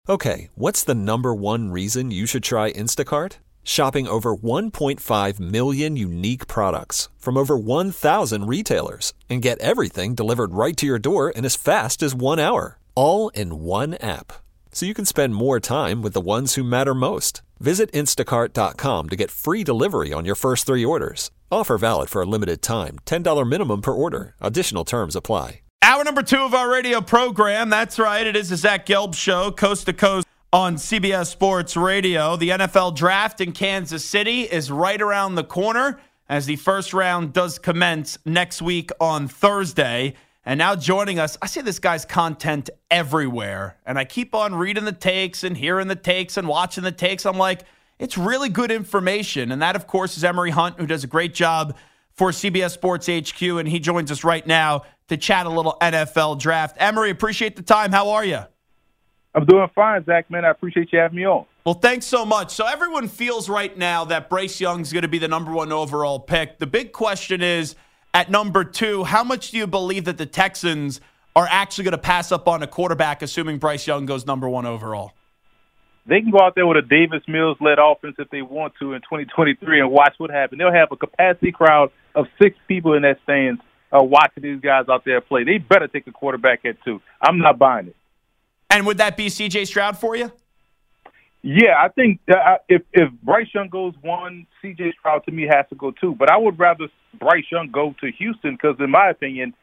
Okay, what's the number one reason you should try Instacart? Shopping over 1.5 million unique products from over 1,000 retailers and get everything delivered right to your door in as fast as 1 hour, all in one app. So you can spend more time with the ones who matter most. Visit instacart.com to get free delivery on your first 3 orders. Offer valid for a limited time. $10 minimum per order. Additional terms apply. Hour number 2 of our radio program. That's right. It is the Zach Gelb Show, coast to coast on CBS Sports Radio. The NFL Draft in Kansas City is right around the corner as the first round does commence next week on Thursday. And now joining us, I see this guy's content everywhere. And I keep on reading the takes and hearing the takes and watching the takes. I'm like, it's really good information. And that, of course, is Emory Hunt, who does a great job for CBS Sports HQ. And he joins us right now to chat a little NFL Draft. Emory, appreciate the time. How are you? I'm doing fine, Zach, man. I appreciate you having me on. Well, thanks so much. So everyone feels right now that Bryce Young's going to be the number 1 overall pick. The big question is, at number 2, how much do you believe that the Texans are actually going to pass up on a quarterback, assuming Bryce Young goes number 1 overall? They can go out there with a Davis Mills-led offense if they want to in 2023 and watch what happens. They'll have a capacity crowd of 6 people in that stands watching these guys out there play. They better take a quarterback at 2. I'm not buying it. And would that be C.J. Stroud for you? Yeah, I think if Bryce Young goes 1, C.J. Stroud to me has to go 2. But I would rather Bryce Young go to Houston because, in my opinion,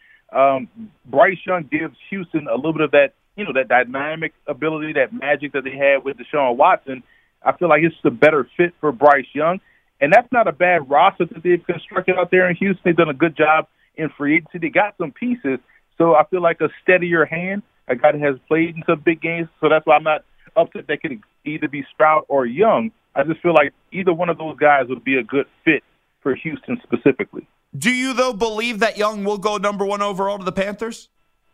Bryce Young gives Houston a little bit of that, that dynamic ability, that magic that they had with Deshaun Watson. I feel like it's the better fit for Bryce Young. And that's not a bad roster that they've constructed out there in Houston. They've done a good job in free agency. They got some pieces. So I feel like a steadier hand, a guy that has played in some big games. So that's why I'm not upset that could either be Stroud or Young. I just feel like either one of those guys would be a good fit for Houston specifically. Do you, though, believe that Young will go number 1 overall to the Panthers?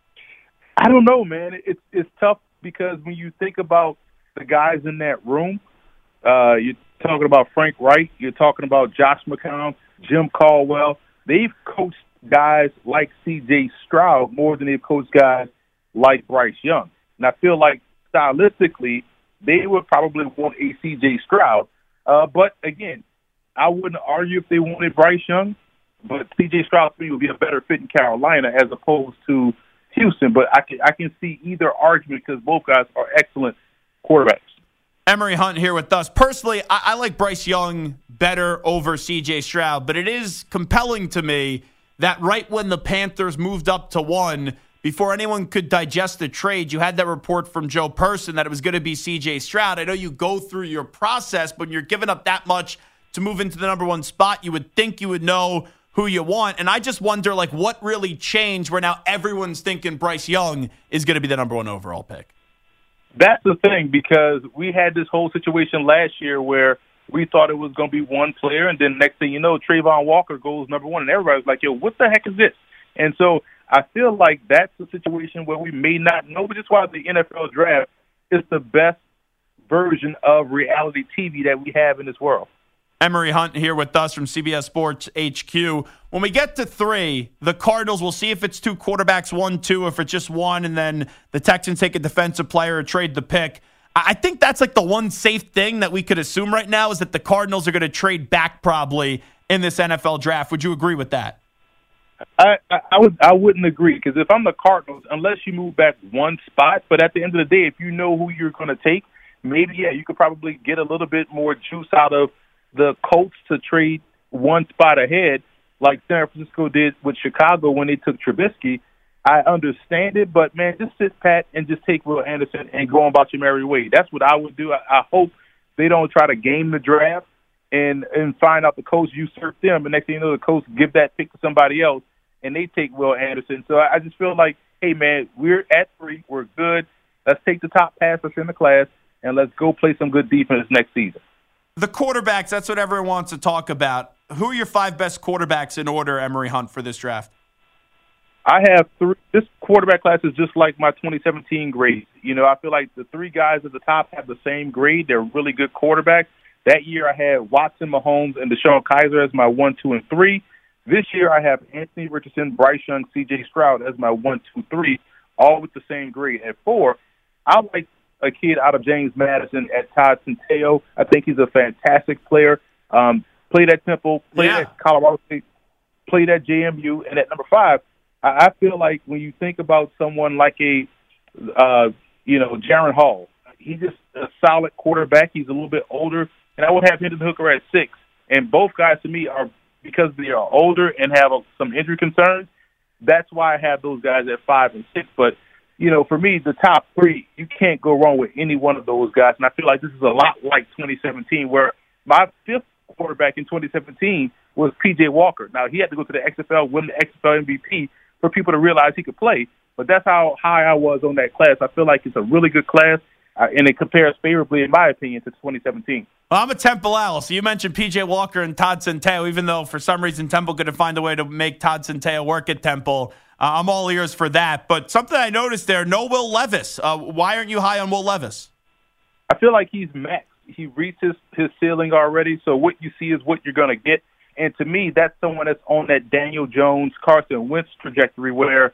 I don't know, man. It's tough because when you think about the guys in that room, you're talking about Frank Reich, you're talking about Josh McCown, Jim Caldwell. They've coached guys like C.J. Stroud more than they've coached guys like Bryce Young. And I feel like stylistically, they would probably want a C.J. Stroud. But, again, I wouldn't argue if they wanted Bryce Young, but C.J. Stroud to me would be a better fit in Carolina as opposed to Houston. But I can see either argument because both guys are excellent quarterbacks. Emory Hunt here with us. Personally, I like Bryce Young better over C.J. Stroud, but it is compelling to me that right when the Panthers moved up to 1, before anyone could digest the trade, you had that report from Joe Person that it was going to be C.J. Stroud. I know you go through your process, but when you're giving up that much to move into the number 1 spot, you would think you would know who you want. And I just wonder, what really changed where now everyone's thinking Bryce Young is going to be the number 1 overall pick? That's the thing, because we had this whole situation last year where we thought it was going to be one player, and then next thing you know, Trayvon Walker goes number 1, and everybody's like, yo, what the heck is this? And so I feel like that's a situation where we may not know, but it's why the NFL Draft is the best version of reality TV that we have in this world. Emory Hunt here with us from CBS Sports HQ. When we get to 3, the Cardinals will see if it's 2 quarterbacks, 1, 2, if it's just 1, and then the Texans take a defensive player or trade the pick. I think that's the one safe thing that we could assume right now is that the Cardinals are going to trade back probably in this NFL Draft. Would you agree with that? I wouldn't agree, because if I'm the Cardinals, unless you move back 1 spot, but at the end of the day, if you know who you're going to take, maybe, you could probably get a little bit more juice out of the Colts to trade 1 spot ahead like San Francisco did with Chicago when they took Trubisky. I understand it, but, man, just sit pat and just take Will Anderson and go on about your merry way. That's what I would do. I hope they don't try to game the draft and find out the coach usurped them. And next thing you know, the coach give that pick to somebody else, and they take Will Anderson. So I just feel like, hey, man, we're at 3. We're good. Let's take the top passers in the class, and let's go play some good defense next season. The quarterbacks, that's what everyone wants to talk about. Who are your 5 best quarterbacks in order, Emory Hunt, for this draft? I have 3. This quarterback class is just like my 2017 grade. I feel like the 3 guys at the top have the same grade. They're really good quarterbacks. That year I had Watson, Mahomes, and DeShone Kizer as my 1, 2, and 3. This year I have Anthony Richardson, Bryce Young, C.J. Stroud as my 1, 2, 3, all with the same grade. At 4, I like a kid out of James Madison at Todd Centeio. I think he's a fantastic player. Played at Temple, played at Colorado State, played at JMU, and at number 5, I feel like when you think about someone like Jaron Hall, he's just a solid quarterback. He's a little bit older, and I would have Hendon Hooker at 6. And both guys, to me, are because they are older and have some injury concerns. That's why I have those guys at 5 and 6. But, for me, the top 3, you can't go wrong with any one of those guys. And I feel like this is a lot like 2017, where my 5th quarterback in 2017 was P.J. Walker. Now, he had to go to the XFL, win the XFL MVP for people to realize he could play. But that's how high I was on that class. I feel like it's a really good class, and it compares favorably, in my opinion, to 2017. Well, I'm a Temple Owl, so you mentioned P.J. Walker and Todd Centeio, even though for some reason Temple couldn't find a way to make Todd Centeio work at Temple. I'm all ears for that. But something I noticed there, no Will Levis. Why aren't you high on Will Levis? I feel like he's maxed. He reached his ceiling already, so what you see is what you're going to get. And to me, that's someone that's on that Daniel Jones, Carson Wentz trajectory where,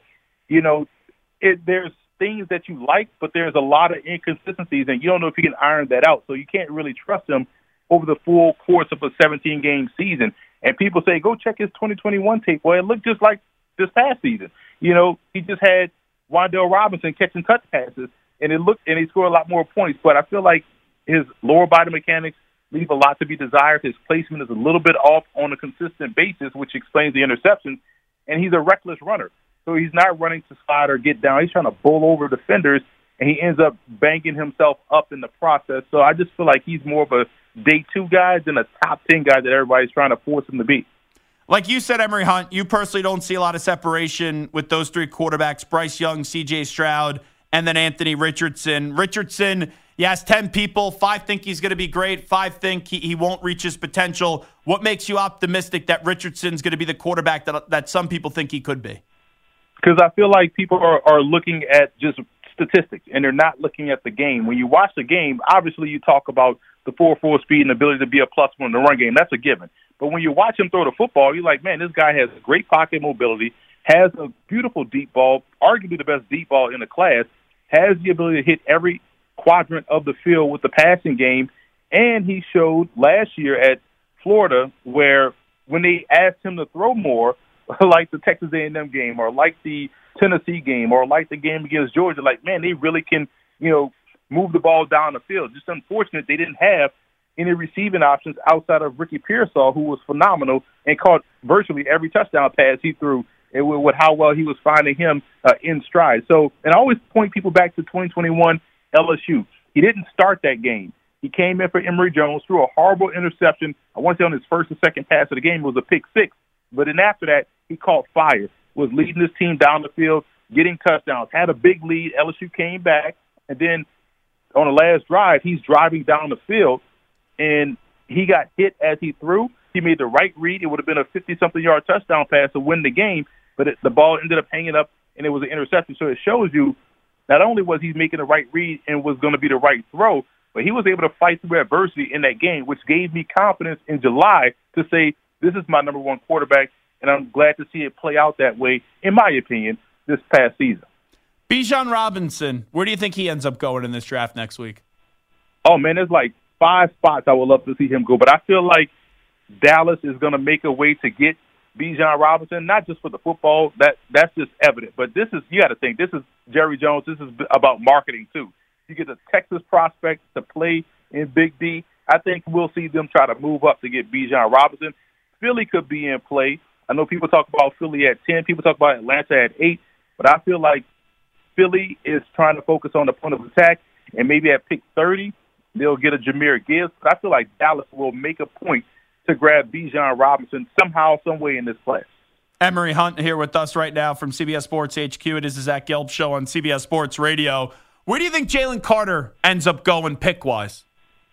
there's things that you like, but there's a lot of inconsistencies, and you don't know if you can iron that out. So you can't really trust him over the full course of a 17-game season. And people say, go check his 2021 tape. Well, it looked just like this past season. He just had Wan'Dale Robinson catching touch passes, and he scored a lot more points. But I feel like his lower body mechanics leave a lot to be desired. His placement is a little bit off on a consistent basis, which explains the interceptions. And he's a reckless runner. So he's not running to slide or get down. He's trying to bowl over defenders, and he ends up banging himself up in the process. So I just feel like he's more of a day 2 guy than a top 10 guy that everybody's trying to force him to be. Like you said, Emory Hunt, you personally don't see a lot of separation with those 3 quarterbacks, Bryce Young, C.J. Stroud, and then Anthony Richardson. Richardson, yes, 10 people, 5 think he's going to be great, 5 think he won't reach his potential. What makes you optimistic that Richardson's going to be the quarterback that some people think he could be? Because I feel like people are looking at just statistics, and they're not looking at the game. When you watch the game, obviously you talk about the 4.4 speed and ability to be a +1 in the run game. That's a given. But when you watch him throw the football, you're like, man, this guy has great pocket mobility, has a beautiful deep ball, arguably the best deep ball in the class, has the ability to hit every quadrant of the field with the passing game, and he showed last year at Florida where when they asked him to throw more, like the Texas A&M game or like the Tennessee game or like the game against Georgia, like, man, they really can, move the ball down the field. Just unfortunate they didn't have any receiving options outside of Ricky Pearsall, who was phenomenal and caught virtually every touchdown pass he threw, and with how well he was finding him in stride. So, and I always point people back to 2021 LSU. He didn't start that game. He came in for Emory Jones, threw a horrible interception. I want to say on his first and second pass of the game, it was a pick 6. But then after that, he caught fire, was leading his team down the field, getting touchdowns, had a big lead. LSU came back, and then on the last drive, he's driving down the field, and he got hit as he threw. He made the right read. It would have been a 50-something yard touchdown pass to win the game, but the ball ended up hanging up, and it was an interception. So it shows you not only was he making the right read and was going to be the right throw, but he was able to fight through adversity in that game, which gave me confidence in July to say, this is my number 1 quarterback, and I'm glad to see it play out that way, in my opinion, this past season. Bijan Robinson, where do you think he ends up going in this draft next week? Oh, man, there's like 5 spots I would love to see him go, but I feel like Dallas is going to make a way to get Bijan Robinson, not just for the football. That's just evident. But you got to think, this is Jerry Jones. This is about marketing, too. You get a Texas prospect to play in Big D. I think we'll see them try to move up to get Bijan Robinson. Philly could be in play. I know people talk about Philly at 10. People talk about Atlanta at 8. But I feel like Philly is trying to focus on the point of attack, and maybe at pick 30, they'll get a Jahmyr Gibbs. But I feel like Dallas will make a point to grab Bijan Robinson somehow, some way in this class. Emory Hunt here with us right now from CBS Sports HQ. It is the Zach Gelb Show on CBS Sports Radio. Where do you think Jalen Carter ends up going pick-wise?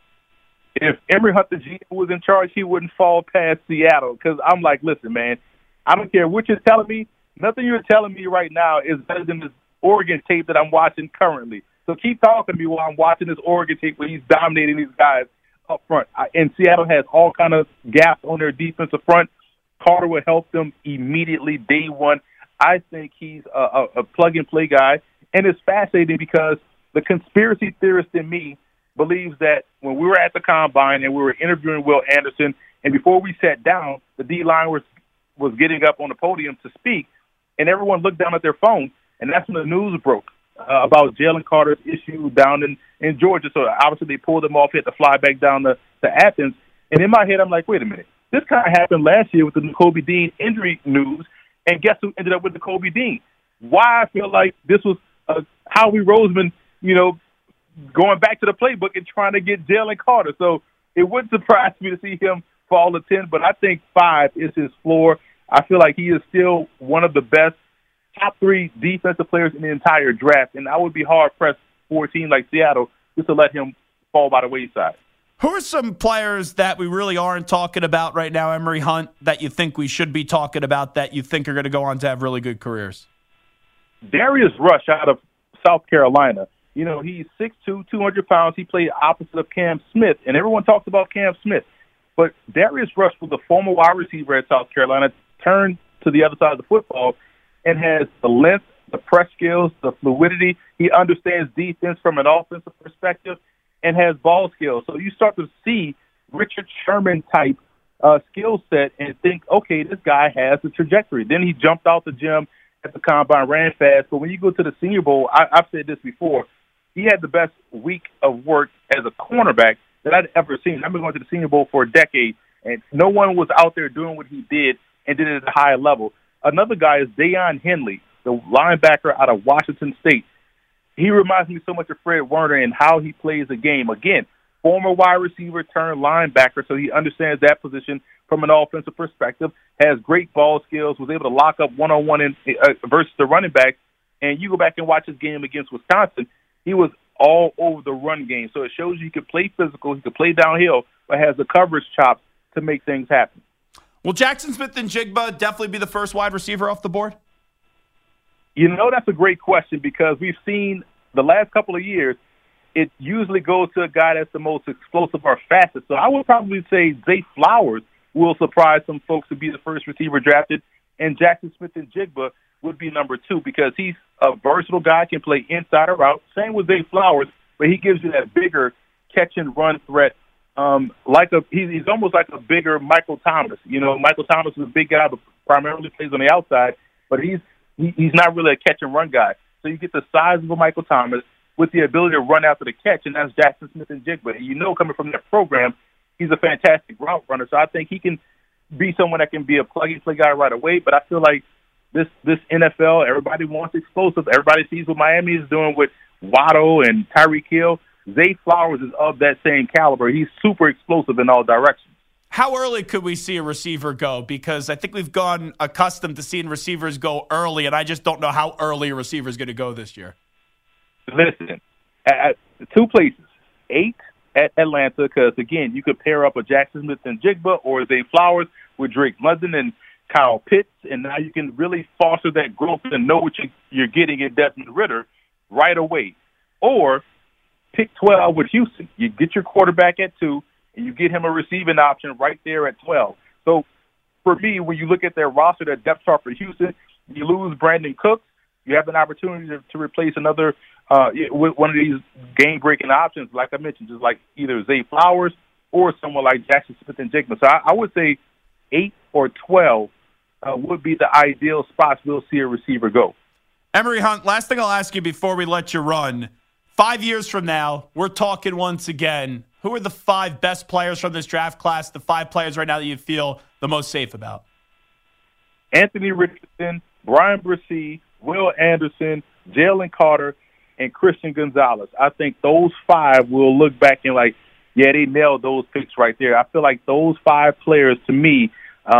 If Emory Hunt, the GM, was in charge, he wouldn't fall past Seattle. Because I'm like, listen, man, I don't care what you're telling me. Nothing you're telling me right now is better than this Oregon tape that I'm watching currently. So keep talking to me while I'm watching this Oregon tape where he's dominating these guys up front. And Seattle has all kind of gaps on their defensive front. Carter would help them immediately, day one. I think he's a plug-and-play guy. And it's fascinating because the conspiracy theorist in me believes that when we were at the Combine and we were interviewing Will Anderson, and before we sat down, the D-line was getting up on the podium to speak, and everyone looked down at their phone, and that's when the news broke about Jalen Carter's issue down in Georgia. So obviously they pulled him off, had to fly back down to Athens. And in my head, I'm like, wait a minute. This kind of happened last year with the Nakobe Dean injury news, and guess who ended up with Nakobe Dean? Why I feel like this was Howie Roseman, going back to the playbook and trying to get Jalen Carter. So it wouldn't surprise me to see him fall to 10, but I think 5 is his floor. I feel like he is still one of the best top 3 defensive players in the entire draft, and I would be hard-pressed for a team like Seattle just to let him fall by the wayside. Who are some players that we really aren't talking about right now, Emory Hunt, that you think we should be talking about, that you think are going to go on to have really good careers? Darius Rush out of South Carolina. He's 6'2", 200 pounds. He played opposite of Cam Smith, and everyone talks about Cam Smith. But Darius Rush was a former wide receiver at South Carolina, turned to the other side of the football, and has the length, the press skills, the fluidity. He understands defense from an offensive perspective and has ball skills. So you start to see Richard Sherman-type skill set and think, okay, this guy has a trajectory. Then he jumped out the gym at the Combine, ran fast. But when you go to the Senior Bowl, I've said this before, he had the best week of work as a cornerback that I'd ever seen. I've been going to the Senior Bowl for a decade, and no one was out there doing what he did and did it at a high level. Another guy is Deion Henley, the linebacker out of Washington State. He reminds me so much of Fred Warner and how he plays the game. Again, former wide receiver turned linebacker, so he understands that position from an offensive perspective, has great ball skills, was able to lock up one-on-one versus the running back. And you go back and watch his game against Wisconsin, he was all over the run game. So it shows you he could play physical, he could play downhill, but has the coverage chops to make things happen. Will Jackson Smith-Njigba definitely be the first wide receiver off the board? That's a great question because we've seen the last couple of years, it usually goes to a guy that's the most explosive or fastest. So I would probably say Zay Flowers will surprise some folks to be the first receiver drafted, and Jackson Smith-Njigba would be number 2 because he's a versatile guy, can play inside or out. Same with Zay Flowers, but he gives you that bigger catch-and-run threat. He's almost like a bigger Michael Thomas. Michael Thomas is a big guy, but primarily plays on the outside, but he's not really a catch-and-run guy. So you get the size of a Michael Thomas with the ability to run after the catch, and that's Jackson Smith-Njigba. Coming from that program, he's a fantastic route runner. So I think he can be someone that can be a plug-and-play guy right away. But I feel like this NFL, everybody wants explosive. Everybody sees what Miami is doing with Waddle and Tyreek Hill. Zay Flowers is of that same caliber. He's super explosive in all directions. How early could we see a receiver go? Because I think we've gone accustomed to seeing receivers go early, and I just don't know how early a receiver is going to go this year. Listen, at 2 places, 8 at Atlanta, because, again, you could pair up a Jackson Smith-Njigba or Zay Flowers with Drake London and Kyle Pitts, and now you can really foster that growth and know what you're getting in Desmond Ridder right away. Or pick 12 with Houston. You get your quarterback at 2, and you get him a receiving option right there at 12. So, for me, when you look at their roster, their depth chart for Houston, you lose Brandon Cooks. You have an opportunity to replace another with one of these game-breaking options, like I mentioned, just like either Zay Flowers or someone like Jackson Smith-Njigba. So I would say 8 or 12 would be the ideal spots we'll see a receiver go. Emory Hunt, last thing I'll ask you before we let you run. 5 years from now, we're talking once again. Who are the 5 best players from this draft class, the 5 players right now that you feel the most safe about? Anthony Richardson, Brian Bresee, Will Anderson, Jalen Carter, and Christian Gonzalez. I think those 5 will look back and like, yeah, they nailed those picks right there. I feel like those 5 players, to me,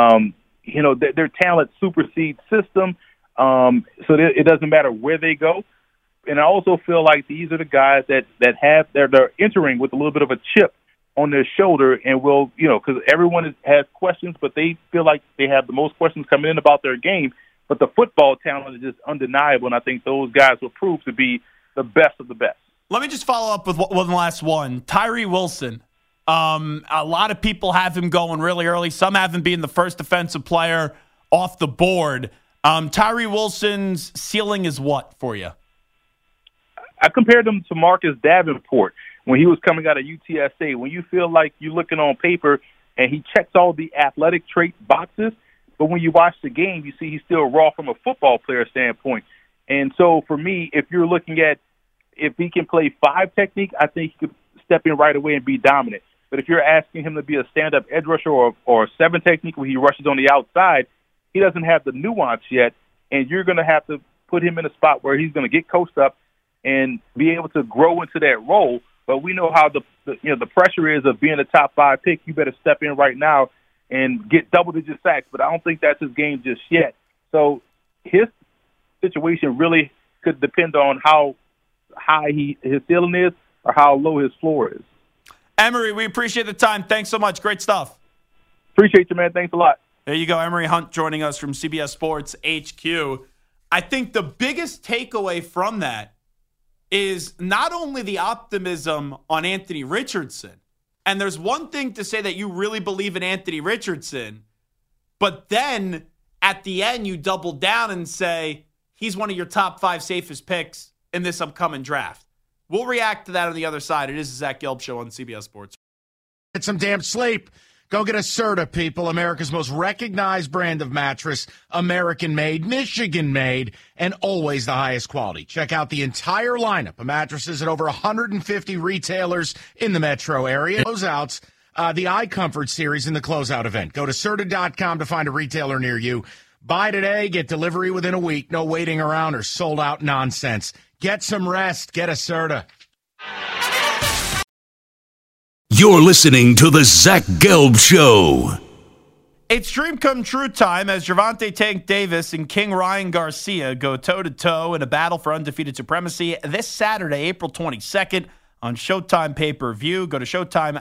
their talent supersedes system, so it doesn't matter where they go. And I also feel like these are the guys they're entering with a little bit of a chip on their shoulder and will, because everyone has questions, but they feel like they have the most questions coming in about their game. But the football talent is just undeniable, and I think those guys will prove to be the best of the best. Let me just follow up with one last one. Tyree Wilson. A lot of people have him going really early. Some have him being the first defensive player off the board. Tyree Wilson's ceiling is what for you? I compared him to Marcus Davenport when he was coming out of UTSA. When you feel like you're looking on paper and he checks all the athletic trait boxes, but when you watch the game, you see he's still raw from a football player standpoint. And so for me, if you're looking at if he can play 5 technique, I think he could step in right away and be dominant. But if you're asking him to be a stand-up edge rusher or a 7 technique where he rushes on the outside, he doesn't have the nuance yet, and you're going to have to put him in a spot where he's going to get coached up and be able to grow into that role. But we know how the pressure is of being a top 5 pick. You better step in right now and get double-digit sacks. But I don't think that's his game just yet. So his situation really could depend on how high his ceiling is or how low his floor is. Emory, we appreciate the time. Thanks so much. Great stuff. Appreciate you, man. Thanks a lot. There you go. Emory Hunt joining us from CBS Sports HQ. I think the biggest takeaway from that is not only the optimism on Anthony Richardson, and there's one thing to say that you really believe in Anthony Richardson, but then at the end you double down and say he's one of your top 5 safest picks in this upcoming draft. We'll react to that on the other side. It is the Zach Gelb Show on CBS Sports. Get some damn sleep. Go get a Serta, people. America's most recognized brand of mattress. American-made, Michigan-made, and always the highest quality. Check out the entire lineup of mattresses at over 150 retailers in the metro area. Closeouts, the iComfort series in the closeout event. Go to Serta.com to find a retailer near you. Buy today, get delivery within a week. No waiting around or sold-out nonsense. Get some rest. Get a Serta. You're listening to the Zach Gelb Show. It's dream come true time as Gervonta Tank Davis and King Ryan Garcia go toe-to-toe in a battle for undefeated supremacy this Saturday, April 22nd on Showtime pay-per-view. Go to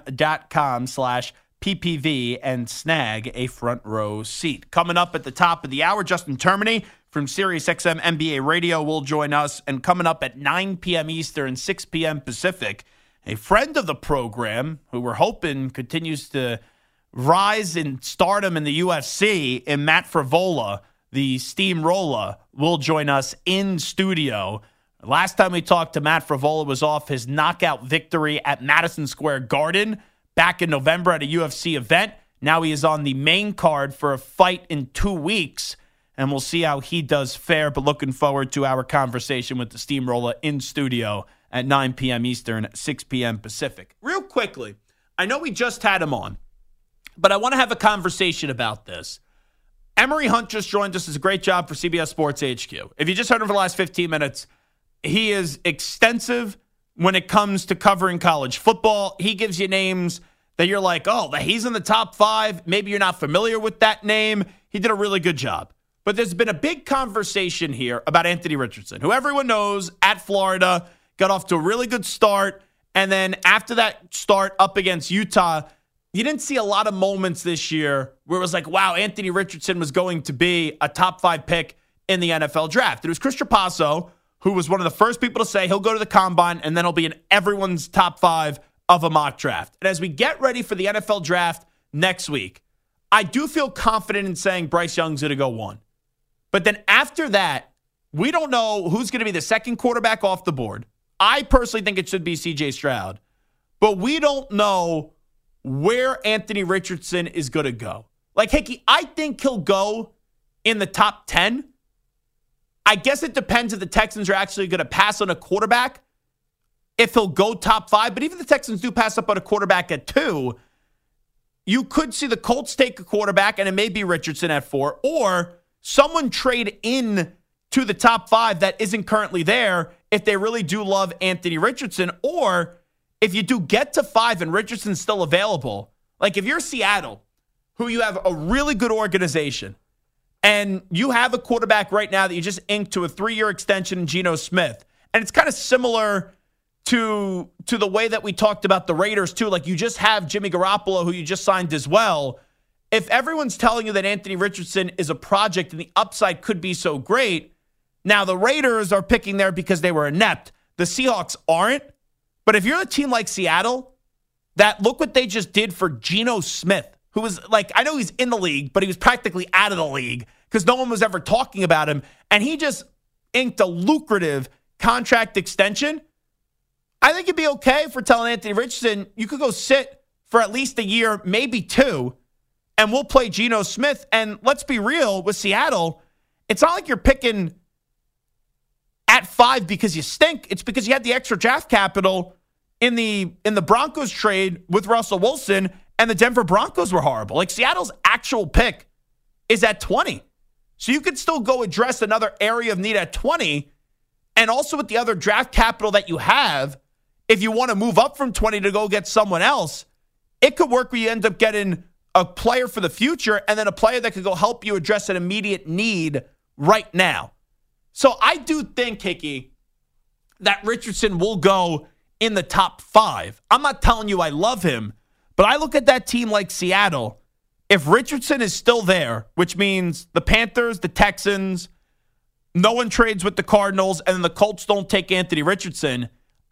showtime.com/PPV and snag a front row seat. Coming up at the top of the hour, Justin Termini from SiriusXM NBA Radio will join us. And coming up at 9 p.m. Eastern, 6 p.m. Pacific, a friend of the program who we're hoping continues to rise in stardom in the UFC, and Matt Frevola, the steamroller, will join us in studio. Last time we talked to Matt Frevola was off his knockout victory at Madison Square Garden back in November at a UFC event. Now he is on the main card for a fight in 2 weeks, and we'll see how he does fare, but looking forward to our conversation with the steamroller in studio at 9 p.m. Eastern, 6 p.m. Pacific. Real quickly, I know we just had him on, but I want to have a conversation about this. Emory Hunt just joined us. It's a great job for CBS Sports HQ. If you just heard him for the last 15 minutes, he is extensive when it comes to covering college football. He gives you names that you're like, oh, he's in the top 5. Maybe you're not familiar with that name. He did a really good job. But there's been a big conversation here about Anthony Richardson, who everyone knows at Florida, got off to a really good start, and then after that start up against Utah, you didn't see a lot of moments this year where it was like, wow, Anthony Richardson was going to be a top 5 pick in the NFL draft. It was Chris Trapasso, who was one of the first people to say he'll go to the combine and then he'll be in everyone's top 5 of a mock draft. And as we get ready for the NFL draft next week, I do feel confident in saying Bryce Young's going to go 1. But then after that, we don't know who's going to be the second quarterback off the board. I personally think it should be C.J. Stroud. But we don't know where Anthony Richardson is going to go. Like, Hickey, I think he'll go in the top 10. I guess it depends if the Texans are actually going to pass on a quarterback, if he'll go top 5. But even if the Texans do pass up on a quarterback at 2, you could see the Colts take a quarterback, and it may be Richardson at 4, or someone trade in to the top 5 that isn't currently there if they really do love Anthony Richardson, or if you do get to 5 and Richardson's still available. Like if you're Seattle, who you have a really good organization, and you have a quarterback right now that you just inked to a 3-year extension in Geno Smith, and it's kind of similar to the way that we talked about the Raiders too. Like you just have Jimmy Garoppolo, who you just signed as well. If everyone's telling you that Anthony Richardson is a project and the upside could be so great, now the Raiders are picking there because they were inept. The Seahawks aren't. But if you're a team like Seattle, that look what they just did for Geno Smith, who was like, I know he's in the league, but he was practically out of the league because no one was ever talking about him. And he just inked a lucrative contract extension, I think it'd be okay for telling Anthony Richardson, you could go sit for at least a year, maybe 2, and we'll play Geno Smith. And let's be real, with Seattle, it's not like you're picking at 5 because you stink. It's because you had the extra draft capital in the Broncos trade with Russell Wilson, and the Denver Broncos were horrible. Like, Seattle's actual pick is at 20. So you could still go address another area of need at 20. And also with the other draft capital that you have, if you want to move up from 20 to go get someone else, it could work where you end up getting a player for the future and then a player that could go help you address an immediate need right now. So I do think, Hickey, that Richardson will go in the top 5. I'm not telling you I love him, but I look at that team like Seattle. If Richardson is still there, which means the Panthers, the Texans, no one trades with the Cardinals, and then the Colts don't take Anthony Richardson,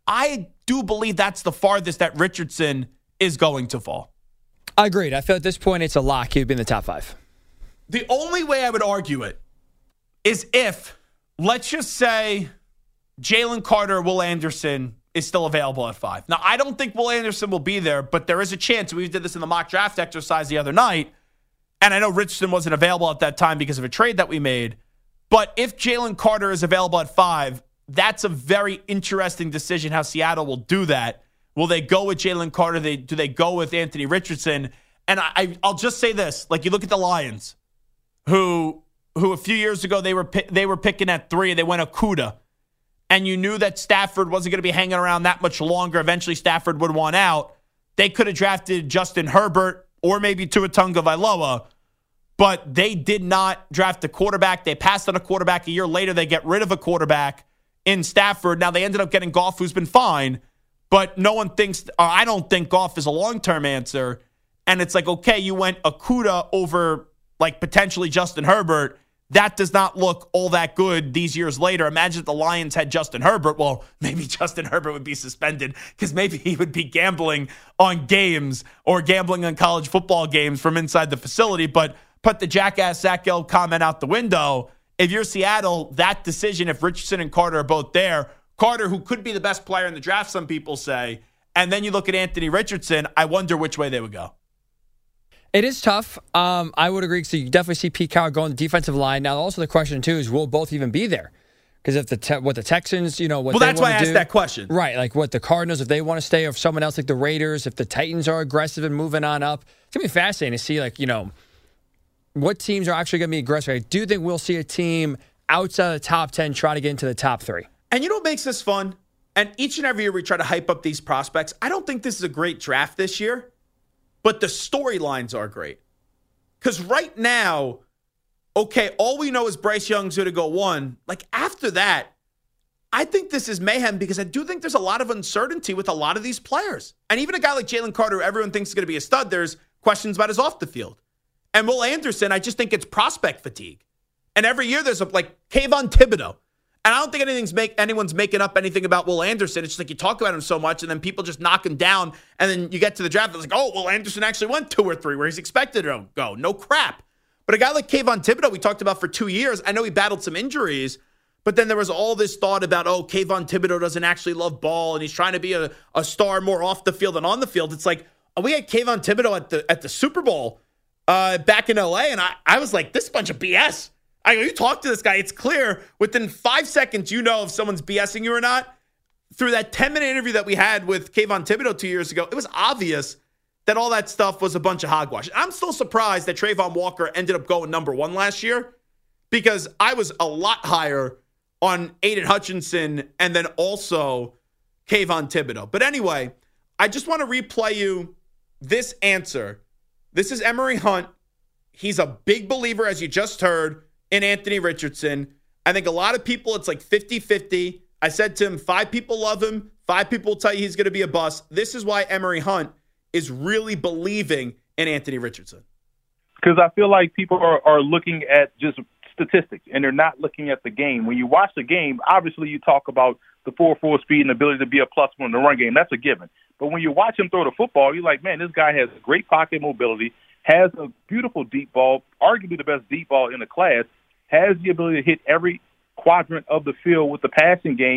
I do believe that's the farthest that Richardson is going to fall. Agreed. I feel at this point it's a lock. He would be in the top 5. The only way I would argue it is if, let's just say, Jalen Carter, Will Anderson is still available at 5. Now, I don't think Will Anderson will be there, but there is a chance. We did this in the mock draft exercise the other night, and I know Richardson wasn't available at that time because of a trade that we made. But if Jalen Carter is available at 5, that's a very interesting decision how Seattle will do that. Will they go with Jalen Carter? Do they go with Anthony Richardson? And I'll just say this. Like, you look at the Lions, who a few years ago they were picking at 3. They went Okudah. And you knew that Stafford wasn't going to be hanging around that much longer. Eventually, Stafford would want out. They could have drafted Justin Herbert or maybe Tua Tagovailoa, but they did not draft a quarterback. They passed on a quarterback. A year later, they get rid of a quarterback in Stafford. Now, they ended up getting Goff, who's been fine, but no one thinks, or I don't think Goff is a long-term answer. And it's like, okay, you went Okudah over like potentially Justin Herbert. That does not look all that good these years later. Imagine if the Lions had Justin Herbert. Well, maybe Justin Herbert would be suspended because maybe he would be gambling on games or gambling on college football games from inside the facility. But put the jackass Zach Gelb comment out the window. If you're Seattle, that decision, if Richardson and Carter are both there, Carter, who could be the best player in the draft, some people say, and then you look at Anthony Richardson, I wonder which way they would go. It is tough. I would agree. So you definitely see Pete Carroll go on the defensive line. Now, also the question, too, is will both even be there? Because if what the Texans, that's why I asked that question. Right, like what the Cardinals, if they want to stay, or if someone else like the Raiders, if the Titans are aggressive and moving on up. It's going to be fascinating to see, what teams are actually going to be aggressive. I do think we'll see a team outside of the top 10 try to get into the top 3. And you know what makes this fun? And each and every year we try to hype up these prospects. I don't think this is a great draft this year, but the storylines are great. Because right now, okay, all we know is Bryce Young's going to go 1. Like, after that, I think this is mayhem because I do think there's a lot of uncertainty with a lot of these players. And even a guy like Jalen Carter, who everyone thinks is going to be a stud, there's questions about his off the field. And Will Anderson, I just think it's prospect fatigue. And every year there's Kayvon Thibodeau. And I don't think anyone's making up anything about Will Anderson. It's just like you talk about him so much, and then people just knock him down, and then you get to the draft, it's like, oh, Will Anderson actually went 2 or 3 where he's expected to go. No crap. But a guy like Kayvon Thibodeau, we talked about for 2 years, I know he battled some injuries, but then there was all this thought about, oh, Kayvon Thibodeau doesn't actually love ball, and he's trying to be a star more off the field than on the field. It's like, we had Kayvon Thibodeau at the Super Bowl back in L.A., and I was like, this is a bunch of BS. You talk to this guy, it's clear within 5 seconds you know if someone's BSing you or not. Through that 10-minute interview that we had with Kayvon Thibodeau 2 years ago, it was obvious that all that stuff was a bunch of hogwash. I'm still surprised that Trayvon Walker ended up going number 1 last year because I was a lot higher on Aiden Hutchinson and then also Kayvon Thibodeau. But anyway, I just want to replay you this answer. This is Emory Hunt. He's a big believer, as you just heard, in Anthony Richardson. I think a lot of people, it's like 50-50. I said to him, 5 people love him. 5 people will tell you he's going to be a bust. This is why Emory Hunt is really believing in Anthony Richardson. Because I feel like people are looking at just statistics, and they're not looking at the game. When you watch the game, obviously you talk about the 4.4 speed and ability to be a +1 in the run game. That's a given. But when you watch him throw the football, you're like, man, this guy has great pocket mobility, has a beautiful deep ball, arguably the best deep ball in the class, has the ability to hit every quadrant of the field with the passing game,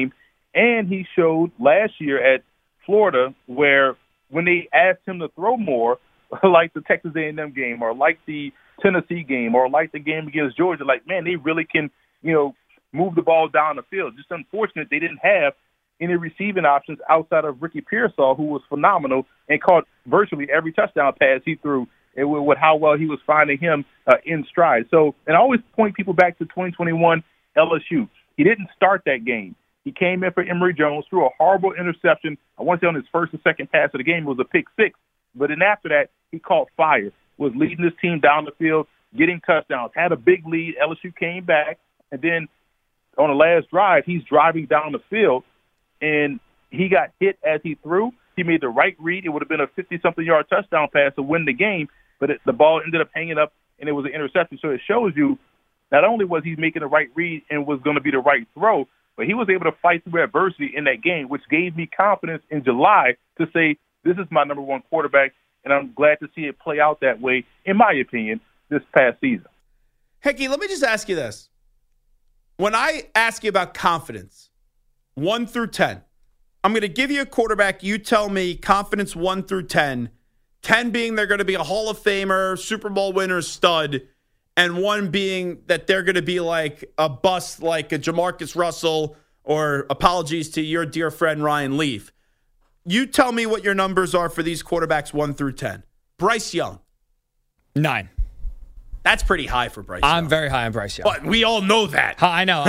And he showed last year at Florida where when they asked him to throw more, like the Texas A&M game or like the Tennessee game or like the game against Georgia, like, man, they really can, move the ball down the field. Just unfortunate they didn't have any receiving options outside of Ricky Pearsall, who was phenomenal and caught virtually every touchdown pass he threw with how well he was finding him in stride. So, and I always point people back to 2021 LSU. He didn't start that game. He came in for Emory Jones, threw a horrible interception. I want to say on his first or second pass of the game, it was a pick six. But then after that, he caught fire, was leading his team down the field, getting touchdowns, had a big lead. LSU came back, and then on the last drive, he's driving down the field, and he got hit as he threw. He made the right read. It would have been a 50-something yard touchdown pass to win the game, but the ball ended up hanging up, and it was an interception. So it shows you not only was he making the right read and was going to be the right throw, but he was able to fight through adversity in that game, which gave me confidence in July to say, this is my number one quarterback, and I'm glad to see it play out that way, in my opinion, this past season. Hickey, let me just ask you this. When I ask you about confidence, 1 through 10, I'm going to give you a quarterback. You tell me confidence 1 through 10, 10 being they're going to be a Hall of Famer, Super Bowl winner, stud, and 1 being that they're going to be like a bust like a Jamarcus Russell or, apologies to your dear friend Ryan Leaf. You tell me what your numbers are for these quarterbacks 1 through 10. Bryce Young. 9. That's pretty high for Bryce Young. I'm very high on Bryce Young. But we all know that. I know.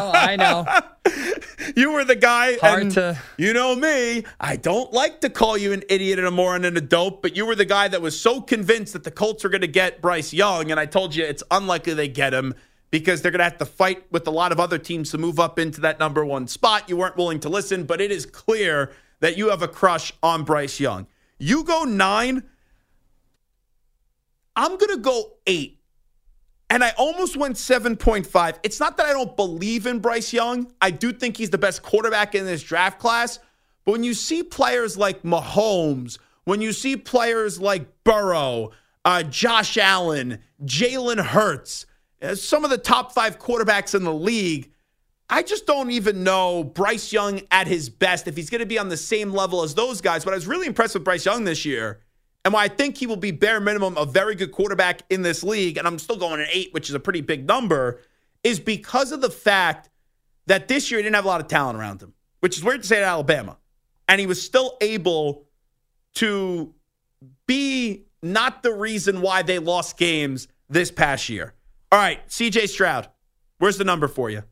You were the guy, you know me, I don't like to call you an idiot and a moron and a dope, but you were the guy that was so convinced that the Colts are going to get Bryce Young, and I told you it's unlikely they get him because they're going to have to fight with a lot of other teams to move up into that number 1 spot. You weren't willing to listen, but it is clear that you have a crush on Bryce Young. You go 9, I'm going to go 8. And I almost went 7.5. It's not that I don't believe in Bryce Young. I do think he's the best quarterback in this draft class. But when you see players like Mahomes, when you see players like Burrow, Josh Allen, Jalen Hurts, some of the top 5 quarterbacks in the league, I just don't even know Bryce Young at his best, if he's going to be on the same level as those guys. But I was really impressed with Bryce Young this year. And why I think he will be bare minimum a very good quarterback in this league, and I'm still going at 8, which is a pretty big number, is because of the fact that this year he didn't have a lot of talent around him, which is weird to say at Alabama. And he was still able to be not the reason why they lost games this past year. All right, CJ Stroud, where's the number for you?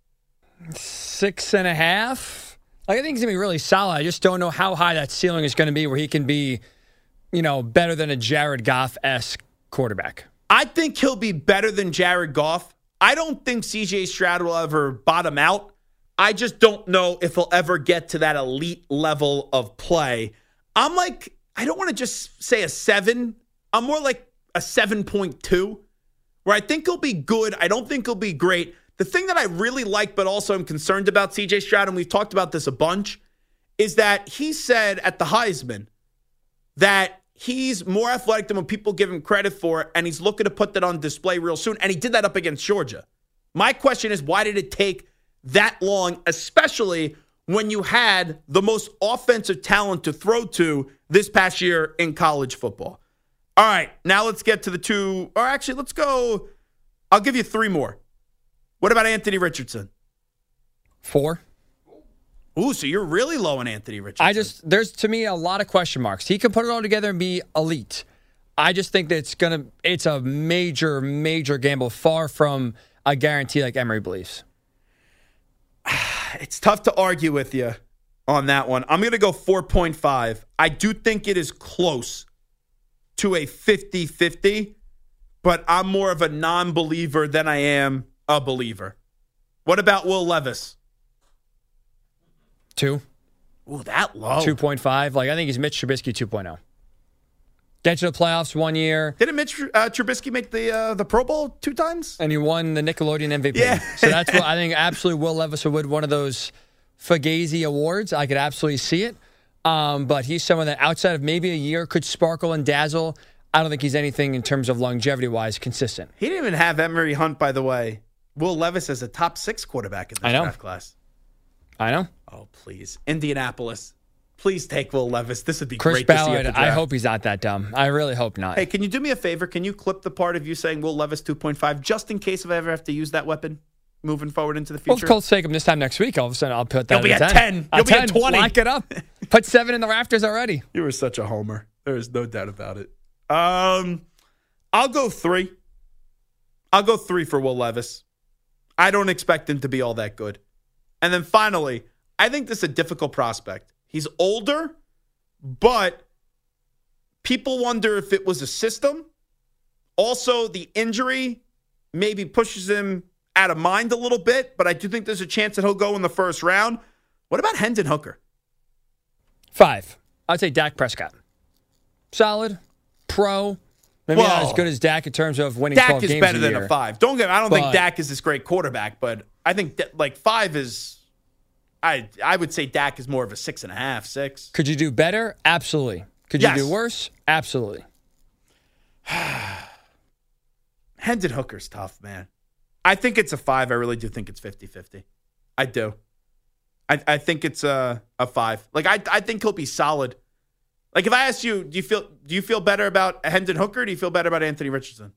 6.5. I think he's going to be really solid. I just don't know how high that ceiling is going to be where he can be, better than a Jared Goff-esque quarterback. I think he'll be better than Jared Goff. I don't think C.J. Stroud will ever bottom out. I just don't know if he'll ever get to that elite level of play. I don't want to just say a 7. I'm more like a 7.2, where I think he'll be good. I don't think he'll be great. The thing that I really like, but also I'm concerned about C.J. Stroud, and we've talked about this a bunch, is that he said at the Heisman that he's more athletic than what people give him credit for, and he's looking to put that on display real soon. And he did that up against Georgia. My question is, why did it take that long, especially when you had the most offensive talent to throw to this past year in college football? All right, now let's get to the 2, or actually, let's go. I'll give you 3 more. What about Anthony Richardson? 4. Ooh, so you're really low on Anthony Richardson. There's to me a lot of question marks. He can put it all together and be elite. I just think that it's a major, major gamble, far from a guarantee like Emory believes. It's tough to argue with you on that one. I'm going to go 4.5. I do think it is close to a 50-50, but I'm more of a non-believer than I am a believer. What about Will Levis? 2. Ooh, that low. 2.5. I think he's Mitch Trubisky 2.0. Get to the playoffs 1 year. Didn't Mitch Trubisky make the Pro Bowl 2 times? And he won the Nickelodeon MVP. Yeah. So that's what I think absolutely Will Levis would win one of those Fugazi awards. I could absolutely see it. But he's someone that outside of maybe a year could sparkle and dazzle. I don't think he's anything in terms of longevity-wise consistent. He didn't even have Emory Hunt, by the way. Will Levis as a top 6 quarterback in this draft class. I know. Oh, please. Indianapolis. Please take Will Levis. This would be Chris great Ballard, to see at the I draft. hope he's not that dumb. I really hope not. Hey, can you do me a favor? Can you clip the part of you saying Will Levis 2.5 just in case if I ever have to use that weapon moving forward into the Well, future? if Colts take him this time next week, all of a sudden I'll put that You'll be at at 10. You'll be at 20. Lock it up. Put 7 in the rafters already. You were such a homer. There is no doubt about it. I'll go 3. I'll go 3 for Will Levis. I don't expect him to be all that good. And then finally, I think this is a difficult prospect. He's older, but people wonder if it was a system. Also, the injury maybe pushes him out of mind a little bit, but I do think there's a chance that he'll go in the first round. What about Hendon Hooker? 5. I'd say Dak Prescott. Solid. Pro. Maybe not as good as Dak in terms of winning 12 games a year. Dak is better than a 5. I don't think Dak is this great quarterback, but I think 5 is. I would say Dak is more of a 6.5, 6. Could you do better? Absolutely. Could you do worse? Absolutely. Hendon Hooker's tough, man. I think it's a 5. I really do think it's 50-50. I do. I think it's a 5. Like I think he'll be solid. Like if I asked you, do you feel better about Hendon Hooker? Or do you feel better about Anthony Richardson?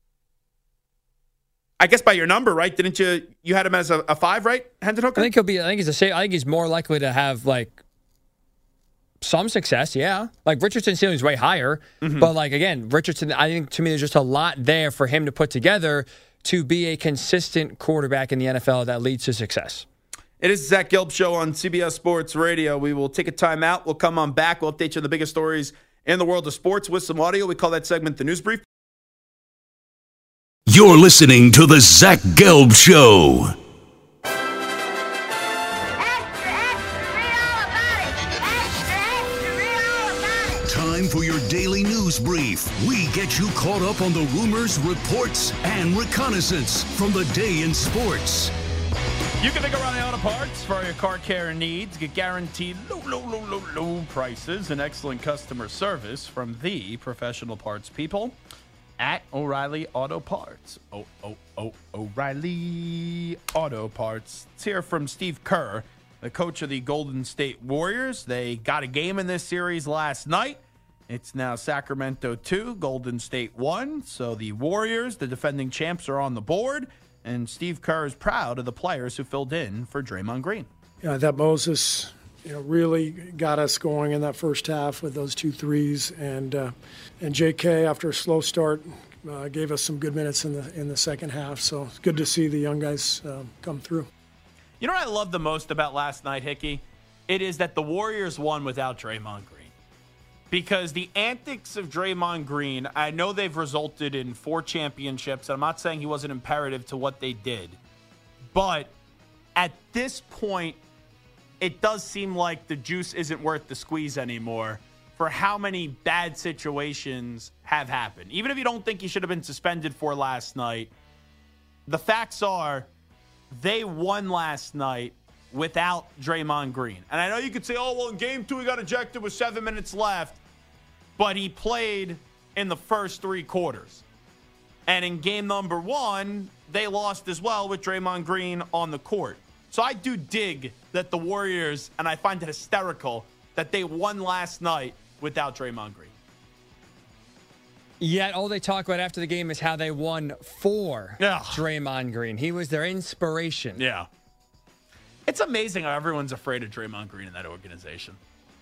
I guess by your number, right? Didn't you had him as a 5, right? Hendon Hooker? I think he'll be. I think he's a safe. I think he's more likely to have like some success. Yeah, like Richardson's ceiling is way higher, but like again, Richardson. I think to me, there's just a lot there for him to put together to be a consistent quarterback in the NFL that leads to success. It is the Zach Gelb Show on CBS Sports Radio. We will take a timeout. We'll come on back. We'll update you on the biggest stories in the world of sports with some audio. We call that segment the News Brief. You're listening to the Zach Gelb Show. Time for your daily news brief. We get you caught up on the rumors, reports, and reconnaissance from the day in sports. You can think O'Reilly Auto Parts for your car care needs. Get guaranteed low prices and excellent customer service from the professional parts people at O'Reilly Auto Parts. O'Reilly Auto Parts. Let's hear from Steve Kerr, the coach of the Golden State Warriors. They got a game in this series last night. It's now Sacramento 2, Golden State 1. So the Warriors, the defending champs, are on the board. And Steve Kerr is proud of the players who filled in for Draymond Green. Yeah, I thought Moses, really got us going in that first half with those 2 threes, and J.K. after a slow start gave us some good minutes in the second half. So it's good to see the young guys come through. You know what I love the most about last night, Hickey? It is that the Warriors won without Draymond Green. Because the antics of Draymond Green, I know they've resulted in 4 championships. And I'm not saying he wasn't imperative to what they did. But at this point, it does seem like the juice isn't worth the squeeze anymore for how many bad situations have happened. Even if you don't think he should have been suspended for last night, the facts are they won last night without Draymond Green. And I know you could say, oh, well, in game 2 he got ejected with 7 minutes left. But he played in the first 3 quarters. And in game number 1, they lost as well with Draymond Green on the court. So I do dig that the Warriors, and I find it hysterical, that they won last night without Draymond Green. Yet all they talk about after the game is how they won for Draymond Green. He was their inspiration. Yeah. It's amazing how everyone's afraid of Draymond Green in that organization.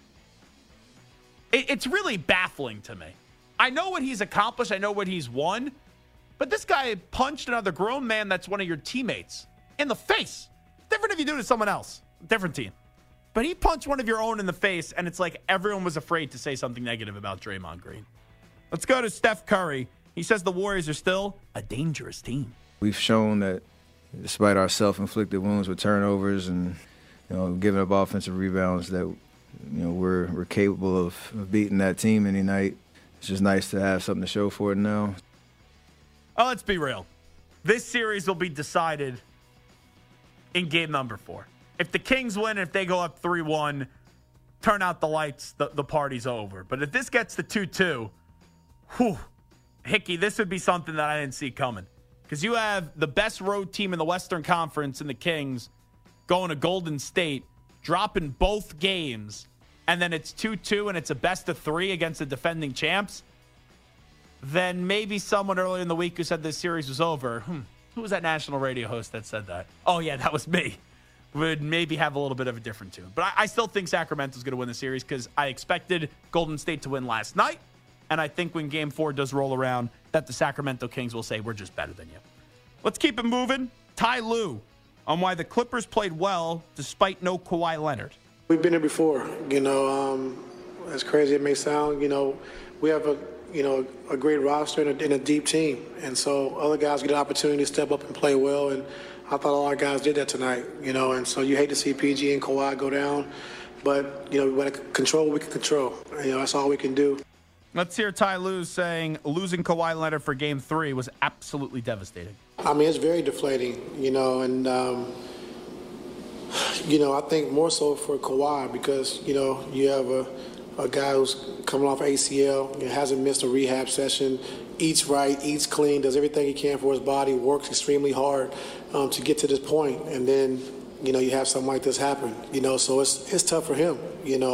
It's really baffling to me. I know what he's accomplished. I know what he's won. But this guy punched another grown man that's one of your teammates in the face. Different if you do it to someone else. Different team. But he punched one of your own in the face, and it's like everyone was afraid to say something negative about Draymond Green. Let's go to Steph Curry. He says the Warriors are still a dangerous team. We've shown that despite our self-inflicted wounds with turnovers and giving up offensive rebounds, that we're capable of beating that team any night. It's just nice to have something to show for it now. Oh, let's be real. This series will be decided in game number 4. If the Kings win, if they go up 3-1, turn out the lights, the party's over. But if this gets to 2-2, Hickey, this would be something that I didn't see coming. Because you have the best road team in the Western Conference in the Kings going to Golden State drop in both games, and then it's 2-2 and it's a best of 3 against the defending champs, then maybe someone earlier in the week who said this series was over, who was that national radio host that said that? Oh, yeah, that was me. Would maybe have a little bit of a different tune. But I still think Sacramento's going to win the series because I expected Golden State to win last night, and I think when Game 4 does roll around, that the Sacramento Kings will say, we're just better than you. Let's keep it moving. Ty Lue on why the Clippers played well despite no Kawhi Leonard. We've been here before, as crazy as it may sound, we have a great roster and a deep team. And so other guys get an opportunity to step up and play well. And I thought all our guys did that tonight, and so you hate to see PG and Kawhi go down. But, we want to control what we can control. That's all we can do. Let's hear Ty Lue saying losing Kawhi Leonard for Game 3 was absolutely devastating. I mean, it's very deflating, and, I think more so for Kawhi because, you have a guy who's coming off ACL, hasn't missed a rehab session, eats right, eats clean, does everything he can for his body, works extremely hard to get to this point. And then, you have something like this happen, so it's tough for him,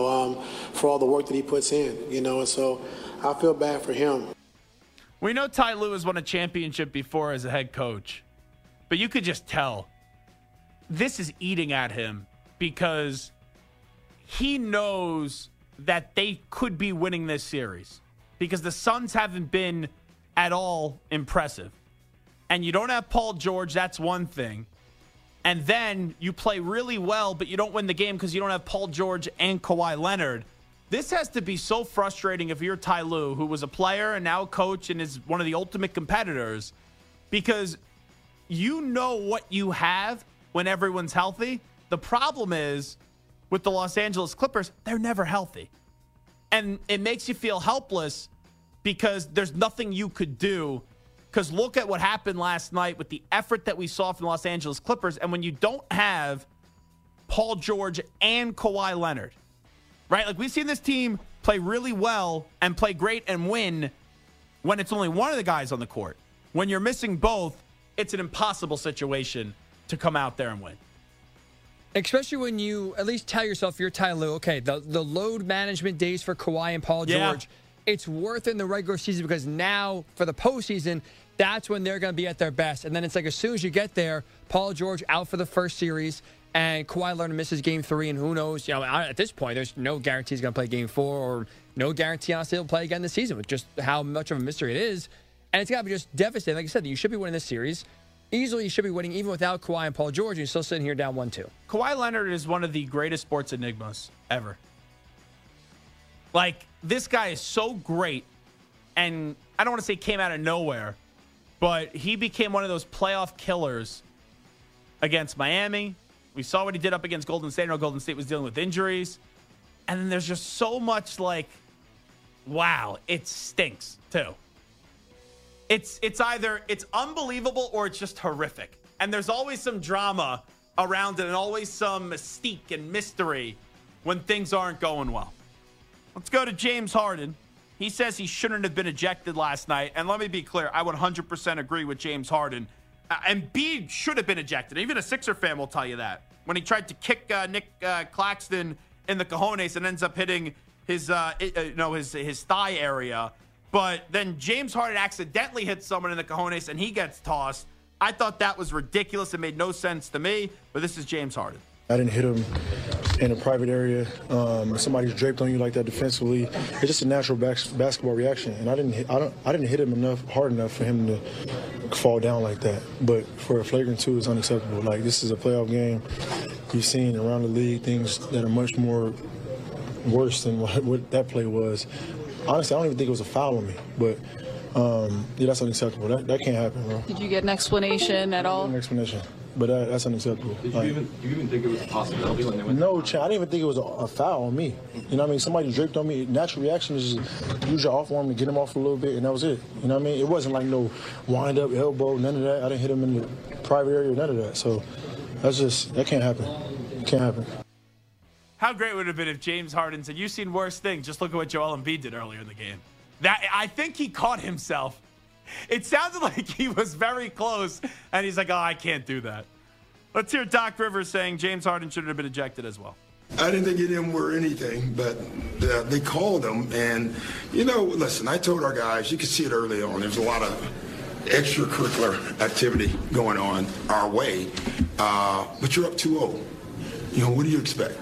for all the work that he puts in, and so I feel bad for him. We know Ty Lue has won a championship before as a head coach, but you could just tell this is eating at him because he knows that they could be winning this series because the Suns haven't been at all impressive. And you don't have Paul George, that's one thing. And then you play really well, but you don't win the game because you don't have Paul George and Kawhi Leonard. This has to be so frustrating if you're Ty Lue, who was a player and now a coach and is one of the ultimate competitors, because you know what you have when everyone's healthy. The problem is with the Los Angeles Clippers, they're never healthy. And it makes you feel helpless because there's nothing you could do. Because look at what happened last night with the effort that we saw from the Los Angeles Clippers. And when you don't have Paul George and Kawhi Leonard, right? Like we've seen this team play really well and play great and win when it's only one of the guys on the court. When you're missing both, it's an impossible situation to come out there and win. Especially when you at least tell yourself you're Ty Lue, okay, the load management days for Kawhi and Paul George, it's worth in the regular season because now for the postseason, that's when they're going to be at their best. And then it's like as soon as you get there, Paul George out for the first series and Kawhi Leonard misses Game 3. And who knows, at this point, there's no guarantee he's going to play Game 4 or no guarantee honestly he'll play again this season with just how much of a mystery it is. And it's got to be just devastating. Like I said, you should be winning this series. Easily, you should be winning even without Kawhi and Paul George. You're still sitting here down 1-2. Kawhi Leonard is one of the greatest sports enigmas ever. Like, this guy is so great, and I don't want to say came out of nowhere, but he became one of those playoff killers against Miami. We saw what he did up against Golden State. I know Golden State was dealing with injuries. And then there's just so much wow, it stinks, too. It's either it's unbelievable or it's just horrific. And there's always some drama around it and always some mystique and mystery when things aren't going well. Let's go to James Harden. He says he shouldn't have been ejected last night. And let me be clear, I would 100% agree with James Harden. Embiid should have been ejected. Even a Sixer fan will tell you that. When he tried to kick Nick Claxton in the cojones and ends up hitting his thigh area. But then James Harden accidentally hits someone in the cojones and he gets tossed. I thought that was ridiculous. It made no sense to me. But this is James Harden. I didn't hit him in a private area. If somebody's draped on you like that defensively, it's just a natural basketball reaction. And I didn't hit him hard enough for him to fall down like that. But for a flagrant 2, it's unacceptable. Like, this is a playoff game. You've seen around the league things that are much more worse than what that play was. Honestly, I don't even think it was a foul on me, but that's unacceptable. That can't happen, bro. Did you get an explanation at all? An explanation, but that's unacceptable. Did you even think it was a possibility when they went? No, I didn't even think it was a foul on me. You know what I mean? Somebody draped on me. Natural reaction is just use your off arm to get him off a little bit, and that was it. You know what I mean? It wasn't like no wind up elbow, none of that. I didn't hit him in the private area, none of that. So that can't happen. It can't happen. How great would it have been if James Harden said, "You've seen worse things. Just look at what Joel Embiid did earlier in the game." I think he caught himself. It sounded like he was very close, and he's like, "Oh, I can't do that." Let's hear Doc Rivers saying James Harden shouldn't have been ejected as well. I didn't think any of them were anything, but they called them. And, listen, I told our guys, you could see it early on. There's a lot of extracurricular activity going on our way. But you're up 2-0. What do you expect?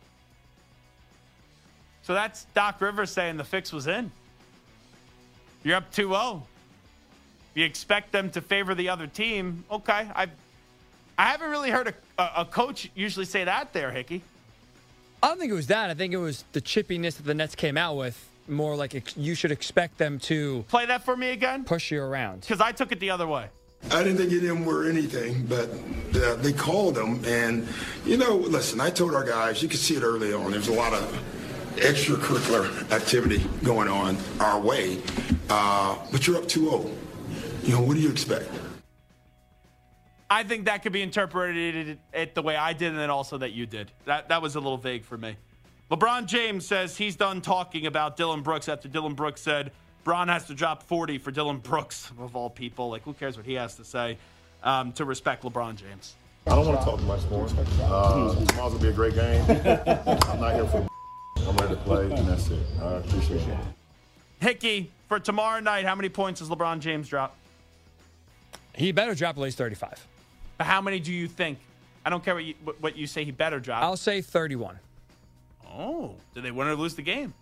So that's Doc Rivers saying the fix was in. You're up 2-0. You expect them to favor the other team. Okay. I haven't really heard a coach usually say that there, Hickey. I don't think it was that. I think it was the chippiness that the Nets came out with. More like you should expect them to play that for me again. Push you around. Because I took it the other way. I didn't think any of them were anything, but they called them. And, listen, I told our guys, you could see it early on. There's a lot of extracurricular activity going on our way. But you're up 2-0. What do you expect? I think that could be interpreted the way I did and then also that you did. That was a little vague for me. LeBron James says he's done talking about Dillon Brooks after Dillon Brooks said Bron has to drop 40 for Dillon Brooks, of all people. Like, who cares what he has to say to respect LeBron James? I don't want to talk much more. Tomorrow's going to be a great game. I'm not here for I'm ready to play, and that's it. I appreciate it. Hickey, for tomorrow night, how many points does LeBron James drop? He better drop at least 35. But how many do you think? I don't care what you say he better drop. I'll say 31. Oh, do they win or lose the game?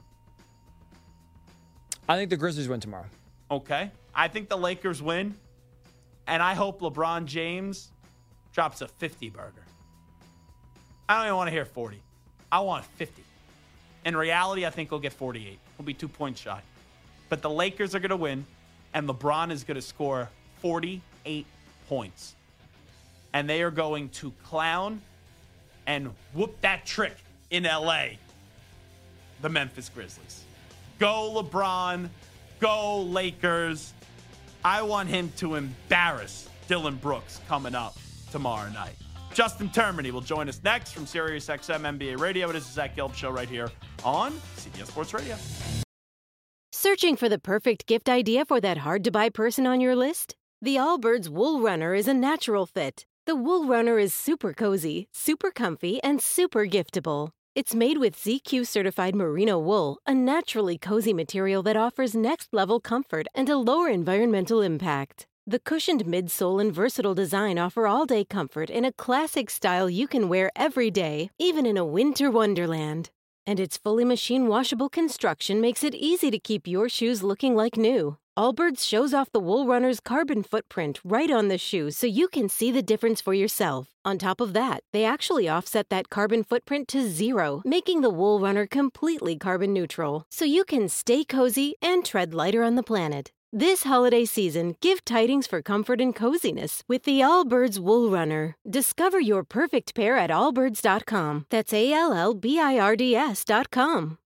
I think the Grizzlies win tomorrow. Okay. I think the Lakers win, and I hope LeBron James drops a 50 burger. I don't even want to hear 40. I want 50. In reality, I think he'll get 48. He'll be 2 points shy. But the Lakers are going to win, and LeBron is going to score 48 points. And they are going to clown and whoop that trick in L.A., the Memphis Grizzlies. Go LeBron. Go Lakers. I want him to embarrass Dillon Brooks coming up tomorrow night. Justin Termini will join us next from SiriusXM NBA Radio. It is the Zach Gelb Show right here on CBS Sports Radio. Searching for the perfect gift idea for that hard-to-buy person on your list? The Allbirds Wool Runner is a natural fit. The Wool Runner is super cozy, super comfy, and super giftable. It's made with ZQ-certified merino wool, a naturally cozy material that offers next-level comfort and a lower environmental impact. The cushioned midsole and versatile design offer all-day comfort in a classic style you can wear every day, even in a winter wonderland. And its fully machine-washable construction makes it easy to keep your shoes looking like new. Allbirds shows off the Wool Runner's carbon footprint right on the shoe so you can see the difference for yourself. On top of that, they actually offset that carbon footprint to 0, making the Wool Runner completely carbon neutral, so you can stay cozy and tread lighter on the planet. This holiday season, give tidings for comfort and coziness with the Allbirds Wool Runner. Discover your perfect pair at allbirds.com. That's ALLBIRDS.com.